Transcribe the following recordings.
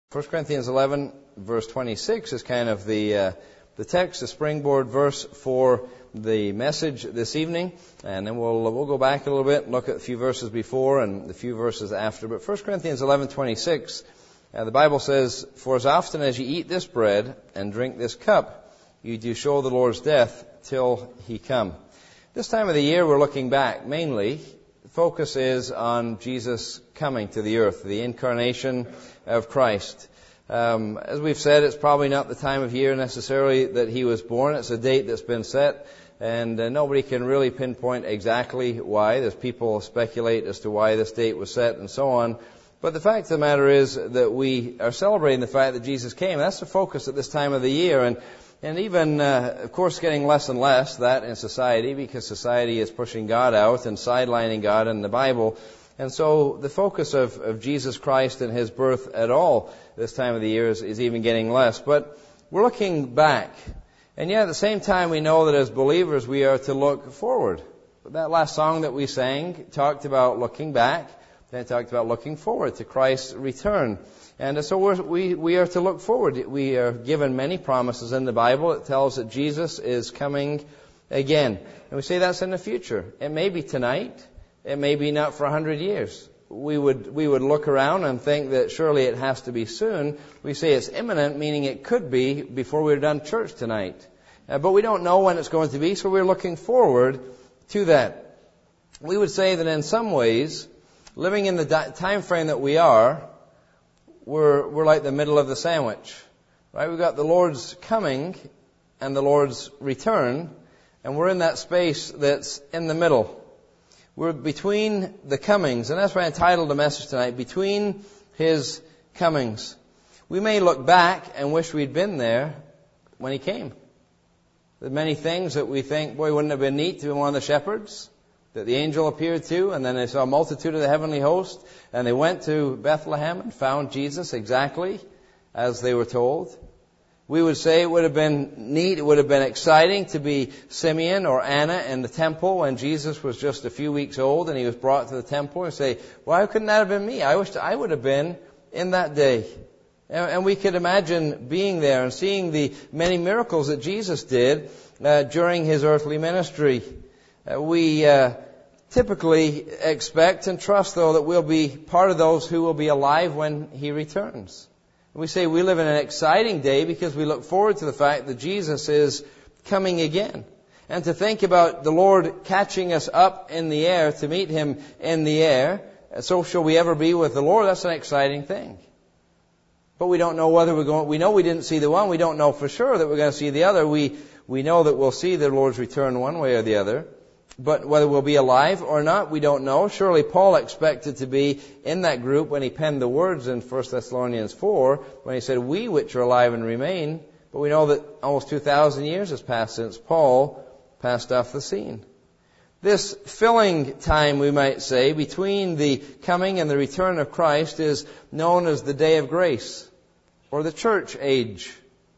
1 Corinthians 11, verse 26 is kind of the text, the springboard verse for the message this evening. And then we'll go back a little bit and look at a few verses before and a few verses after. But 1 Corinthians 11:26, the Bible says, "For as often as ye eat this bread and drink this cup, you do show the Lord's death till He come." This time of the year we're looking back mainly. The focus is on Jesus coming to the earth, the incarnation of Christ. As we've said, it's probably not the time of year necessarily that He was born. It's a date that's been set, and nobody can really pinpoint exactly why. There's people speculate as to why this date was set and so on. But the fact of the matter is that we are celebrating the fact that Jesus came. That's the focus at this time of the year. And even, of course, getting less and less that in society, because society is pushing God out and sidelining God in the Bible. And so the focus of Jesus Christ and His birth at all this time of the year is even getting less. But we're looking back. And yet at the same time we know that as believers we are to look forward. That last song that we sang talked about looking back. Then it talked about looking forward to Christ's return. And so we are to look forward. We are given many promises in the Bible. It tells that Jesus is coming again. And we say that's in the future. It may be tonight. It may be not for 100 years. We would look around and think that surely it has to be soon. We say it's imminent, meaning it could be before we're done church tonight. But we don't know when it's going to be, so we're looking forward to that. We would say that in some ways, living in the time frame that we are, we're like the middle of the sandwich. Right? We've got the Lord's coming and the Lord's return, and we're in that space that's in the middle. We're between the comings, and that's why I entitled the message tonight, Between His Comings. We may look back and wish we'd been there when He came. There's many things that we think, boy, wouldn't it have been neat to be one of the shepherds that the angel appeared to, and then they saw a multitude of the heavenly host, and they went to Bethlehem and found Jesus exactly as they were told. We would say it would have been neat, it would have been exciting to be Simeon or Anna in the temple when Jesus was just a few weeks old and He was brought to the temple, and say, why couldn't that have been me? I wish I would have been in that day. And we could imagine being there and seeing the many miracles that Jesus did during His earthly ministry. We typically expect and trust, though, that we'll be part of those who will be alive when He returns. We say we live in an exciting day because we look forward to the fact that Jesus is coming again. And to think about the Lord catching us up in the air to meet Him in the air, so shall we ever be with the Lord, that's an exciting thing. But we don't know whether we're going, we know we didn't see the one, we don't know for sure that we're going to see the other. We know that we'll see the Lord's return one way or the other. But whether we'll be alive or not, we don't know. Surely Paul expected to be in that group when he penned the words in 1 Thessalonians 4, when he said, we which are alive and remain. But we know that almost 2,000 years has passed since Paul passed off the scene. This filling time, we might say, between the coming and the return of Christ is known as the day of grace, or the church age.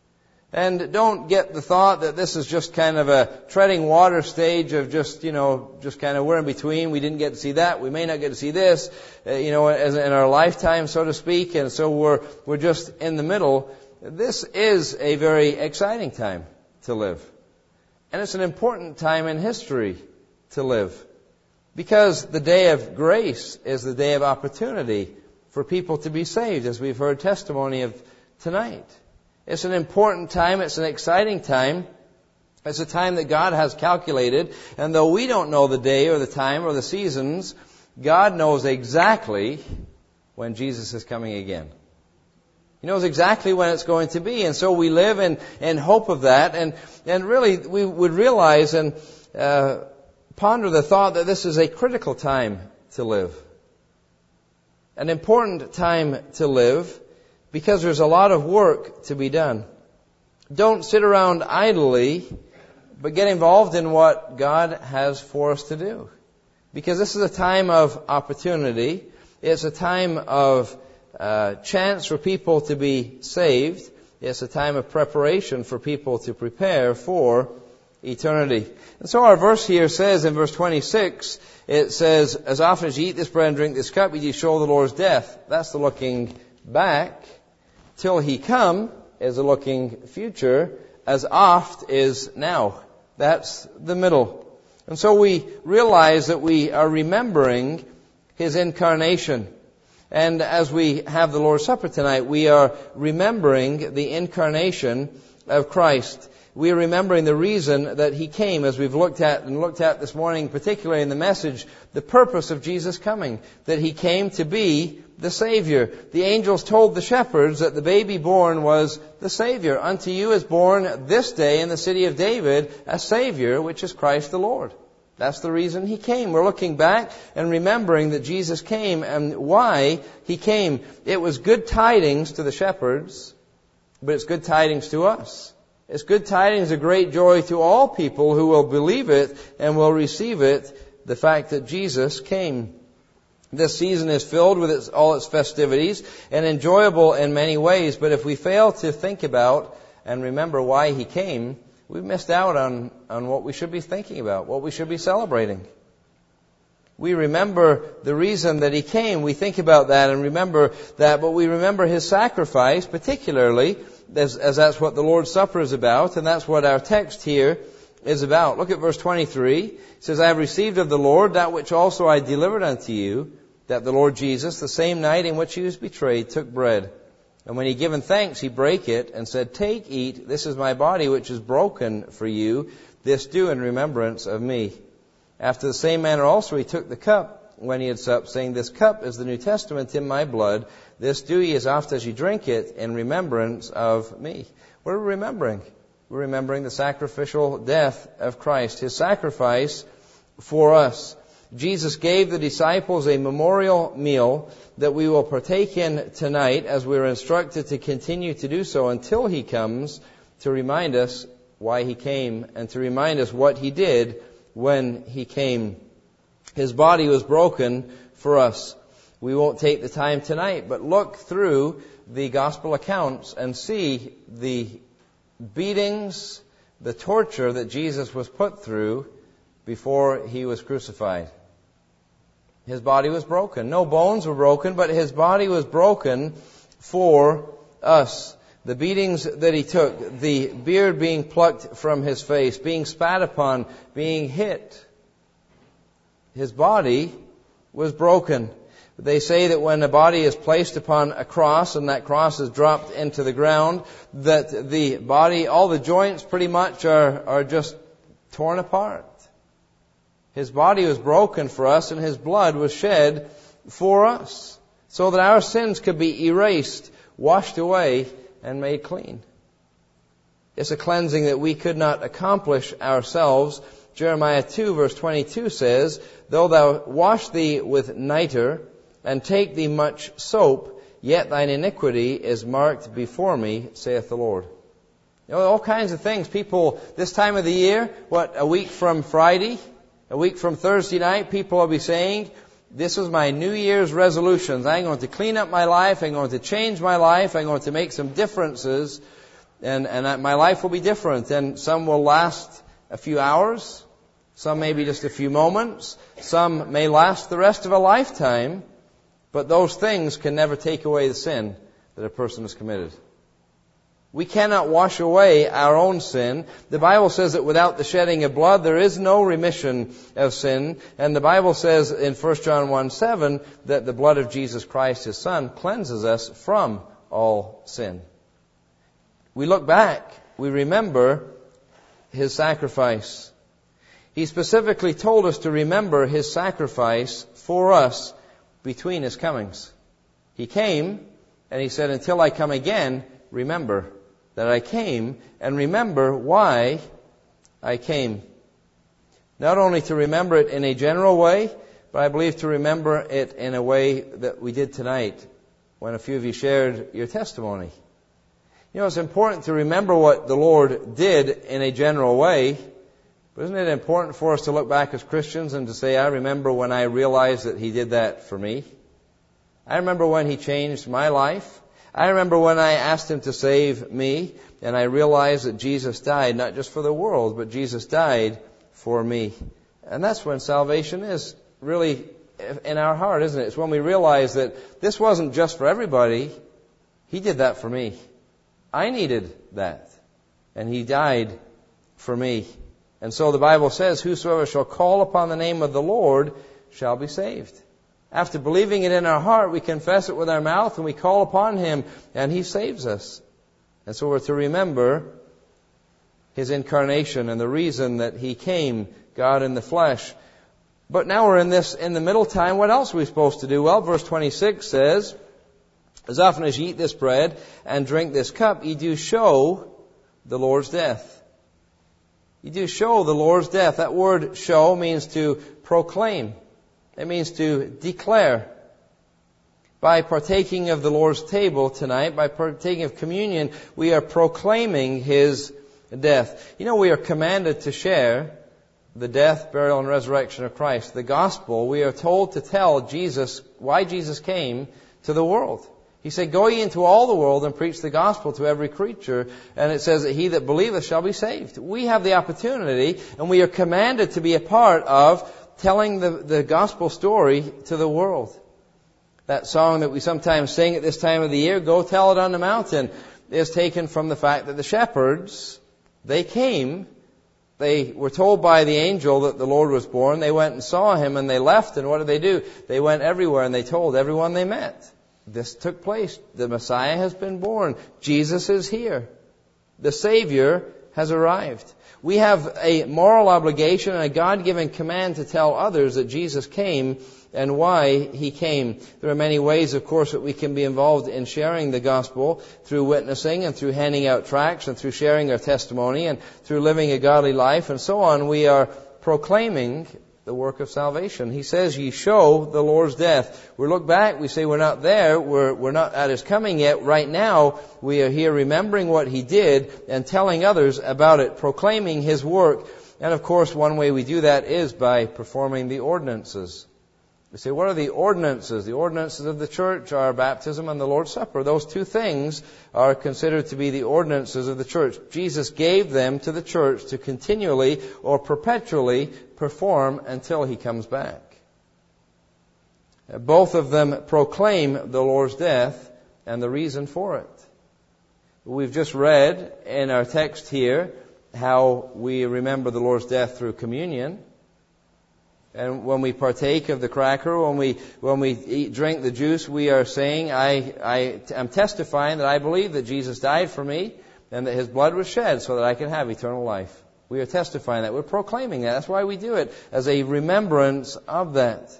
And don't get the thought that this is just kind of a treading water stage of just kind of we're in between. We didn't get to see that. We may not get to see this, as in our lifetime, so to speak. And so we're just in the middle. This is a very exciting time to live. And it's an important time in history to live. Because the day of grace is the day of opportunity for people to be saved, as we've heard testimony of tonight. It's an important time. It's an exciting time. It's a time that God has calculated. And though we don't know the day or the time or the seasons, God knows exactly when Jesus is coming again. He knows exactly when it's going to be. And so we live in hope of that. And really we would realize and ponder the thought that this is a critical time to live. An important time to live. Because there's a lot of work to be done. Don't sit around idly, but get involved in what God has for us to do. Because this is a time of opportunity. It's a time of chance for people to be saved. It's a time of preparation for people to prepare for eternity. And so our verse here says in verse 26, it says, as often as you eat this bread and drink this cup, you show the Lord's death. That's the looking back. till He come is a looking future, as oft is now. That's the middle. And so we realize that we are remembering His incarnation. And as we have the Lord's Supper tonight, we are remembering the incarnation of Christ. We are remembering the reason that He came, as we've looked at this morning, particularly in the message, the purpose of Jesus coming, that He came to be the Savior. The angels told the shepherds that the baby born was the Savior. Unto you is born this day in the city of David a Savior, which is Christ the Lord. That's the reason He came. We're looking back and remembering that Jesus came and why He came. It was good tidings to the shepherds, but it's good tidings to us. It's good tidings of great joy to all people who will believe it and will receive it, the fact that Jesus came. This season is filled with all its festivities and enjoyable in many ways, but if we fail to think about and remember why He came, we've missed out on what we should be thinking about, what we should be celebrating. We remember the reason that He came. We think about that and remember that, but we remember His sacrifice, particularly as that's what the Lord's Supper is about, and that's what our text here is about. Look at verse 23. It says, I have received of the Lord that which also I delivered unto you, that the Lord Jesus, the same night in which He was betrayed, took bread. And when He had given thanks, He brake it and said, Take, eat, this is my body which is broken for you. This do in remembrance of me. After the same manner also He took the cup when He had supped, saying, This cup is the New Testament in my blood. This do ye as oft as ye drink it in remembrance of me. What are we remembering? We're remembering the sacrificial death of Christ, His sacrifice for us. Jesus gave the disciples a memorial meal that we will partake in tonight, as we are instructed to continue to do so until He comes to remind us why He came and to remind us what He did when He came. His body was broken for us. We won't take the time tonight, but look through the gospel accounts and see the beatings, the torture that Jesus was put through before He was crucified. His body was broken. No bones were broken, but His body was broken for us. The beatings that He took, the beard being plucked from His face, being spat upon, being hit. His body was broken. They say that when a body is placed upon a cross and that cross is dropped into the ground, that the body, all the joints pretty much are just torn apart. His body was broken for us and His blood was shed for us so that our sins could be erased, washed away, and made clean. It's a cleansing that we could not accomplish ourselves. Jeremiah 2 verse 22 says, Though thou wash thee with nitre, and take thee much soap, yet thine iniquity is marked before me, saith the Lord. You know, all kinds of things. People, this time of the year, a week from Friday, a week from Thursday night, people will be saying, this is my New Year's resolutions. I'm going to clean up my life. I'm going to change my life. I'm going to make some differences. And my life will be different. And some will last a few hours. Some maybe just a few moments. Some may last the rest of a lifetime. But those things can never take away the sin that a person has committed. We cannot wash away our own sin. The Bible says that without the shedding of blood, there is no remission of sin. And the Bible says in 1 John 1:7 that the blood of Jesus Christ, His Son, cleanses us from all sin. We look back, we remember His sacrifice. He specifically told us to remember His sacrifice for us between His comings. He came, and He said, until I come again, remember that I came, and remember why I came. Not only to remember it in a general way, but I believe to remember it in a way that we did tonight when a few of you shared your testimony. You know, it's important to remember what the Lord did in a general way, but isn't it important for us to look back as Christians and to say, I remember when I realized that He did that for me. I remember when He changed my life. I remember when I asked Him to save me, and I realized that Jesus died, not just for the world, but Jesus died for me. And that's when salvation is really in our heart, isn't it? It's when we realize that this wasn't just for everybody. He did that for me. I needed that. And He died for me. And so the Bible says, whosoever shall call upon the name of the Lord shall be saved. After believing it in our heart, we confess it with our mouth and we call upon Him and He saves us. And so we're to remember His incarnation and the reason that He came, God in the flesh. But now we're in the middle time. What else are we supposed to do? Well, verse 26 says, as often as ye eat this bread and drink this cup, ye do show the Lord's death. You do show the Lord's death. That word show means to proclaim. It means to declare. By partaking of the Lord's table tonight, by partaking of communion, we are proclaiming His death. You know, we are commanded to share the death, burial, and resurrection of Christ. The gospel, we are told to tell Jesus why Jesus came to the world. He said, go ye into all the world and preach the gospel to every creature. And it says that he that believeth shall be saved. We have the opportunity, and we are commanded to be a part of telling the gospel story to the world. That song that we sometimes sing at this time of the year, Go Tell It on the Mountain, is taken from the fact that the shepherds, they came, they were told by the angel that the Lord was born, they went and saw Him and they left, and what did they do? They went everywhere and they told everyone they met. This took place. The Messiah has been born. Jesus is here. The Savior has arrived. We have a moral obligation and a God-given command to tell others that Jesus came and why He came. There are many ways, of course, that we can be involved in sharing the gospel, through witnessing and through handing out tracts and through sharing our testimony and through living a godly life and so on. We are proclaiming the work of salvation. He says, ye show the Lord's death. We look back, we say we're not there, we're not at His coming yet. Right now, we are here remembering what He did and telling others about it, proclaiming His work. And of course, one way we do that is by performing the ordinances. We say, what are the ordinances? The ordinances of the church are baptism and the Lord's Supper. Those two things are considered to be the ordinances of the church. Jesus gave them to the church to continually or perpetually perform until He comes back. Both of them proclaim the Lord's death and the reason for it. We've just read in our text here how we remember the Lord's death through communion. And when we partake of the cracker, when we drink the juice, we are saying, I am testifying that I believe that Jesus died for me and that His blood was shed so that I can have eternal life. We are testifying that. We're proclaiming that. That's why we do it, as a remembrance of that.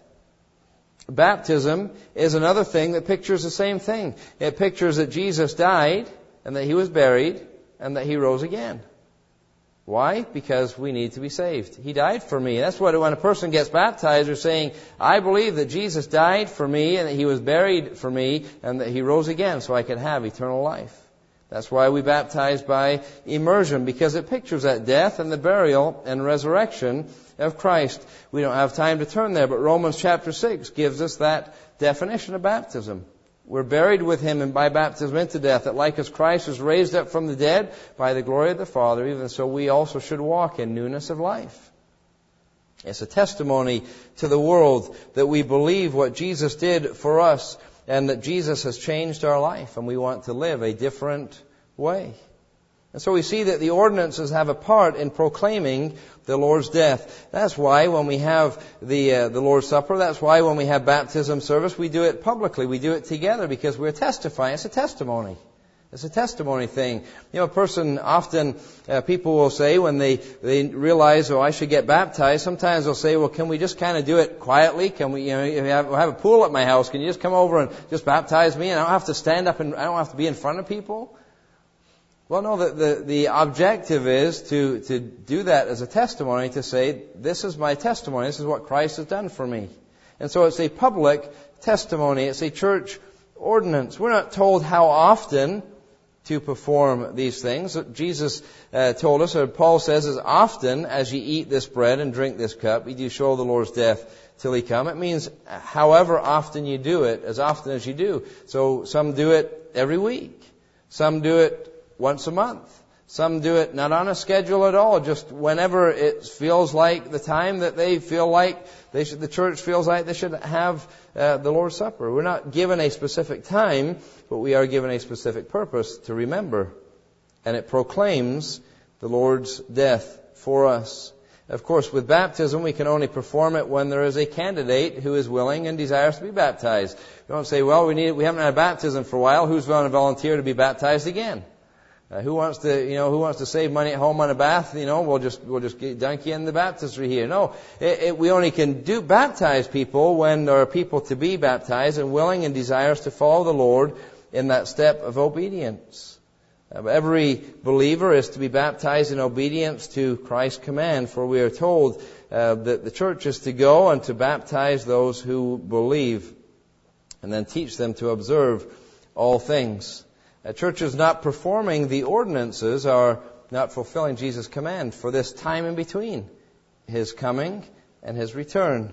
Baptism is another thing that pictures the same thing. It pictures that Jesus died and that He was buried and that He rose again. Why? Because we need to be saved. He died for me. That's what, when a person gets baptized, they're saying, I believe that Jesus died for me and that He was buried for me and that He rose again so I can have eternal life. That's why we baptize by immersion, because it pictures that death and the burial and resurrection of Christ. We don't have time to turn there, but Romans chapter 6 gives us that definition of baptism. We're buried with Him and by baptism into death, that like as Christ was raised up from the dead by the glory of the Father, even so we also should walk in newness of life. It's a testimony to the world that we believe what Jesus did for us and that Jesus has changed our life and we want to live a different way. And so we see that the ordinances have a part in proclaiming the Lord's death. That's why when we have the Lord's Supper, that's why when we have baptism service, we do it publicly. We do it together because we're testifying. It's a testimony. It's a testimony thing. You know, a person often, people will say when they realize, I should get baptized, sometimes they'll say, can we just kind of do it quietly? Can we, if we have a pool at my house, can you just come over and just baptize me and I don't have to stand up and I don't have to be in front of people? Well, no, the objective is to do that as a testimony, to say, this is my testimony, this is what Christ has done for me. And so it's a public testimony, it's a church ordinance. We're not told how often to perform these things. Jesus told us, or Paul says, as often as ye eat this bread and drink this cup, ye do show the Lord's death till He come. It means however often you do it, as often as you do. So some do it every week. Some do it once a month. Some do it not on a schedule at all, just whenever it feels like the time that they feel like the church feels like they should have the Lord's Supper. We're not given a specific time, but we are given a specific purpose to remember. And it proclaims the Lord's death for us. Of course, with baptism, we can only perform it when there is a candidate who is willing and desires to be baptized. We don't say, well, we haven't had a baptism for a while. Who's willing to volunteer to be baptized again? Who wants to save money at home on a bath? We'll just dunk you in the baptistry here. No, we only can baptize people when there are people to be baptized and willing and desirous to follow the Lord in that step of obedience. Every believer is to be baptized in obedience to Christ's command, for we are told that the church is to go and to baptize those who believe, and then teach them to observe all things. Churches not performing the ordinances are not fulfilling Jesus' command for this time in between His coming and His return.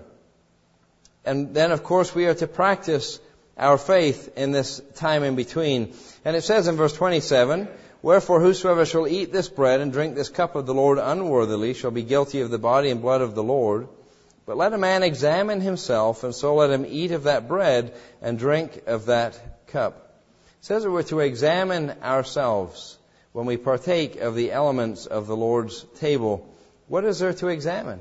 And then, of course, we are to practice our faith in this time in between. And it says in verse 27, "Wherefore whosoever shall eat this bread and drink this cup of the Lord unworthily shall be guilty of the body and blood of the Lord. But let a man examine himself, and so let him eat of that bread and drink of that cup." It says that we're to examine ourselves when we partake of the elements of the Lord's table. What is there to examine?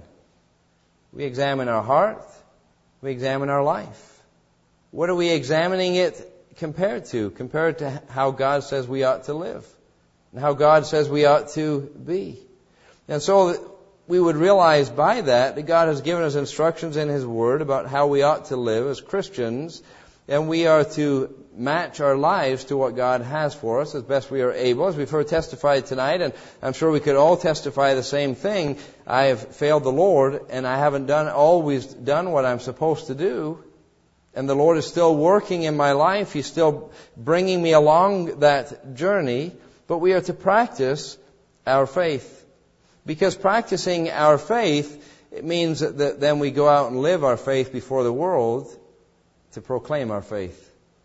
We examine our heart. We examine our life. What are we examining it compared to? Compared to how God says we ought to live, and how God says we ought to be. And so we would realize by that God has given us instructions in His Word about how we ought to live as Christians, and we are to match our lives to what God has for us as best we are able. As we've heard testified tonight, and I'm sure we could all testify the same thing, I have failed the Lord, and I haven't always done what I'm supposed to do. And the Lord is still working in my life. He's still bringing me along that journey. But we are to practice our faith. Because practicing our faith, it means that then we go out and live our faith before the world to proclaim our faith.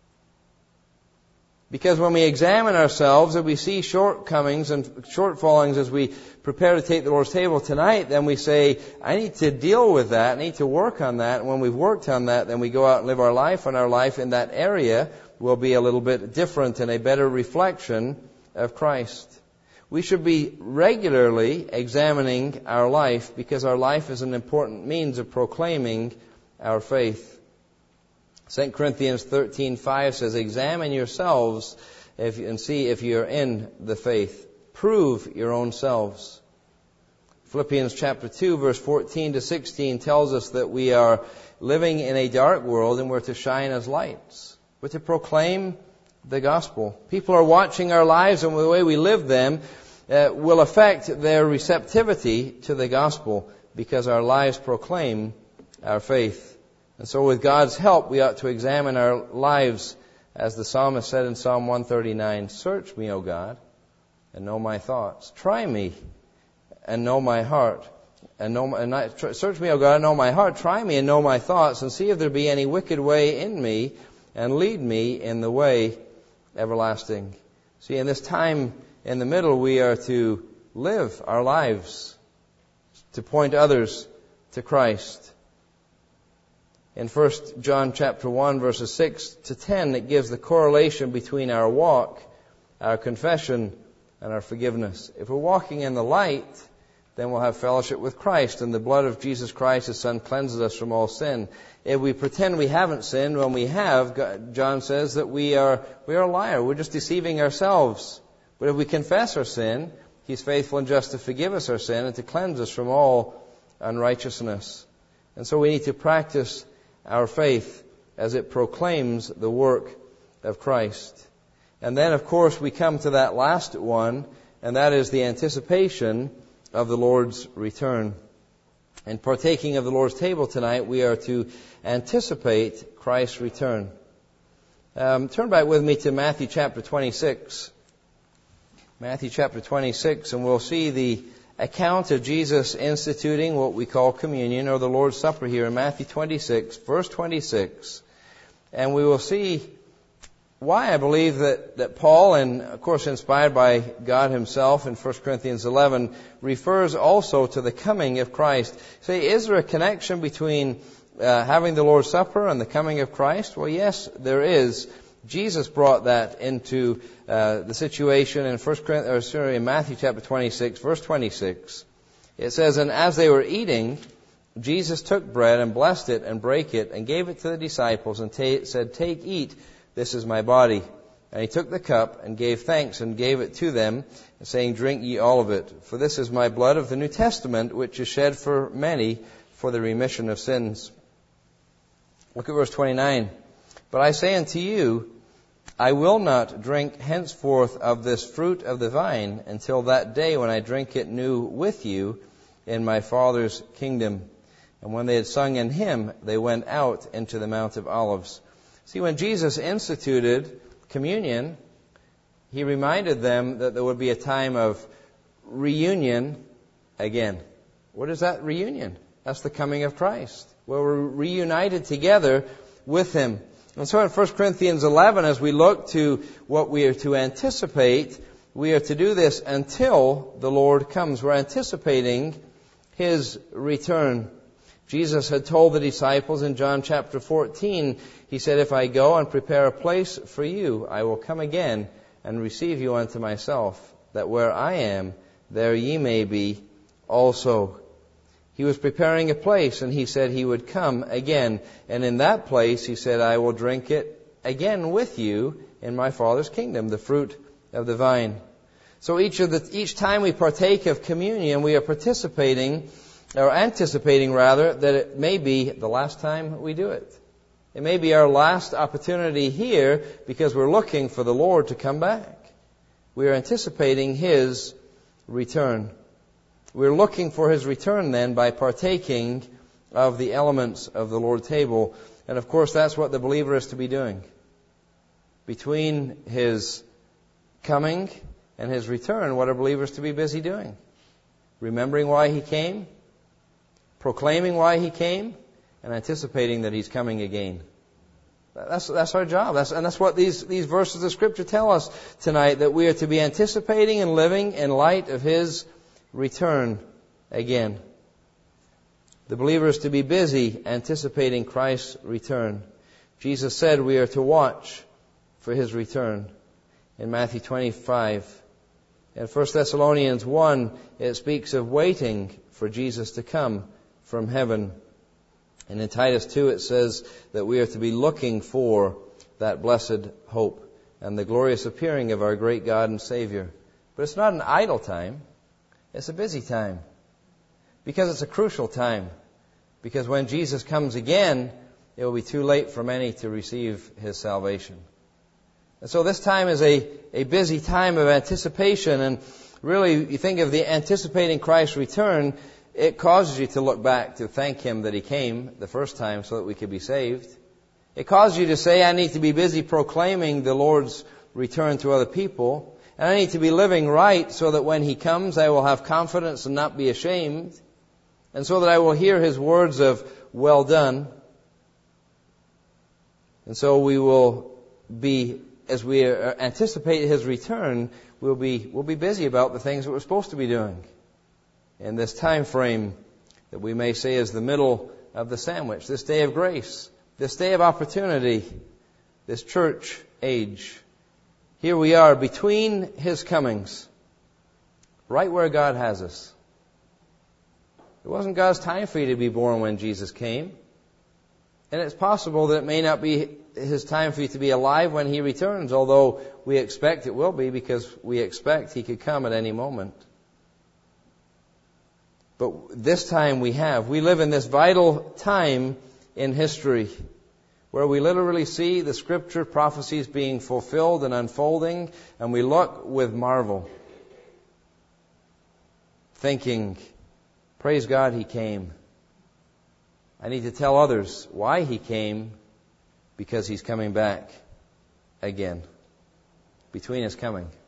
Because when we examine ourselves and we see shortcomings and shortfallings as we prepare to take the Lord's table tonight, then we say, I need to deal with that, I need to work on that. And when we've worked on that, then we go out and live our life, and our life in that area will be a little bit different and a better reflection of Christ. We should be regularly examining our life, because our life is an important means of proclaiming our faith. 2 Corinthians 13:5 says, "Examine yourselves and see if you are in the faith. Prove your own selves." Philippians chapter 2, verse 14 to 16 tells us that we are living in a dark world, and we're to shine as lights. We're to proclaim the gospel. People are watching our lives, and the way we live them will affect their receptivity to the gospel, because our lives proclaim our faith. And so with God's help, we ought to examine our lives, as the psalmist said in Psalm 139, "Search me, O God, and know my thoughts. Try me and know my heart. Search me, O God, and know my heart. Try me and know my thoughts, and see if there be any wicked way in me, and lead me in the way everlasting." See, in this time in the middle, we are to live our lives to point others to Christ. In 1 John chapter 1, verses 6 to 10, it gives the correlation between our walk, our confession, and our forgiveness. If we're walking in the light, then we'll have fellowship with Christ, and the blood of Jesus Christ, His Son, cleanses us from all sin. If we pretend we haven't sinned when we have, John says that we are a liar. We're just deceiving ourselves. But if we confess our sin, He's faithful and just to forgive us our sin and to cleanse us from all unrighteousness. And so we need to practice our faith as it proclaims the work of Christ. And then, of course, we come to that last one, and that is the anticipation of the Lord's return. In partaking of the Lord's table tonight, we are to anticipate Christ's return. Turn back with me to Matthew chapter 26. Matthew chapter 26, and we'll see the account of Jesus instituting what we call communion, or the Lord's Supper, here in Matthew 26, verse 26. And we will see why I believe that Paul, and of course inspired by God himself in 1 Corinthians 11, refers also to the coming of Christ. Say, is there a connection between having the Lord's Supper and the coming of Christ? Well, yes, there is. Jesus brought that into the situation in Matthew chapter 26, verse 26. It says, "And as they were eating, Jesus took bread and blessed it and brake it and gave it to the disciples and said, 'Take, eat, this is my body.' And he took the cup and gave thanks and gave it to them, saying, 'Drink ye all of it. For this is my blood of the New Testament, which is shed for many for the remission of sins.'" Look at verse 29. "But I say unto you, I will not drink henceforth of this fruit of the vine until that day when I drink it new with you in my Father's kingdom." And when they had sung an hymn, they went out into the Mount of Olives. See, when Jesus instituted communion, he reminded them that there would be a time of reunion again. What is that reunion? That's the coming of Christ, where we're reunited together with Him. And so in 1 Corinthians 11, as we look to what we are to anticipate, we are to do this until the Lord comes. We're anticipating His return. Jesus had told the disciples in John chapter 14, He said, "If I go and prepare a place for you, I will come again and receive you unto myself, that where I am, there ye may be also." He was preparing a place, and He said He would come again. And in that place, He said, "I will drink it again with you in my Father's kingdom," the fruit of the vine. So each time we partake of communion, we are anticipating that it may be the last time we do it. It may be our last opportunity here because we're looking for the Lord to come back. We are anticipating His return. We're looking for His return then by partaking of the elements of the Lord's table. And of course, that's what the believer is to be doing. Between His coming and His return, what are believers to be busy doing? Remembering why He came, proclaiming why He came, and anticipating that He's coming again. That's our job. That's what these verses of Scripture tell us tonight, that we are to be anticipating and living in light of His return again. The believer is to be busy anticipating Christ's return. Jesus said we are to watch for His return in Matthew 25. In 1 Thessalonians 1, it speaks of waiting for Jesus to come from heaven. And in Titus 2, it says that we are to be looking for that blessed hope and the glorious appearing of our great God and Savior. But it's not an idle time. It's a busy time. Because it's a crucial time. Because when Jesus comes again, it will be too late for many to receive His salvation. And so this time is a busy time of anticipation. And really, you think of the anticipating Christ's return, it causes you to look back to thank Him that He came the first time so that we could be saved. It causes you to say, I need to be busy proclaiming the Lord's return to other people. And I need to be living right so that when He comes, I will have confidence and not be ashamed. And so that I will hear His words of, "Well done." And so we will be, as we anticipate His return, we'll be busy about the things that we're supposed to be doing in this time frame that we may say is the middle of the sandwich, this day of grace, this day of opportunity, this church age. Here we are between His comings, right where God has us. It wasn't God's time for you to be born when Jesus came. And it's possible that it may not be His time for you to be alive when He returns, although we expect it will be, because we expect He could come at any moment. But this time we live in this vital time in history where we literally see the Scripture prophecies being fulfilled and unfolding, and we look with marvel, thinking, praise God, He came. I need to tell others why He came, because He's coming back again. Between His coming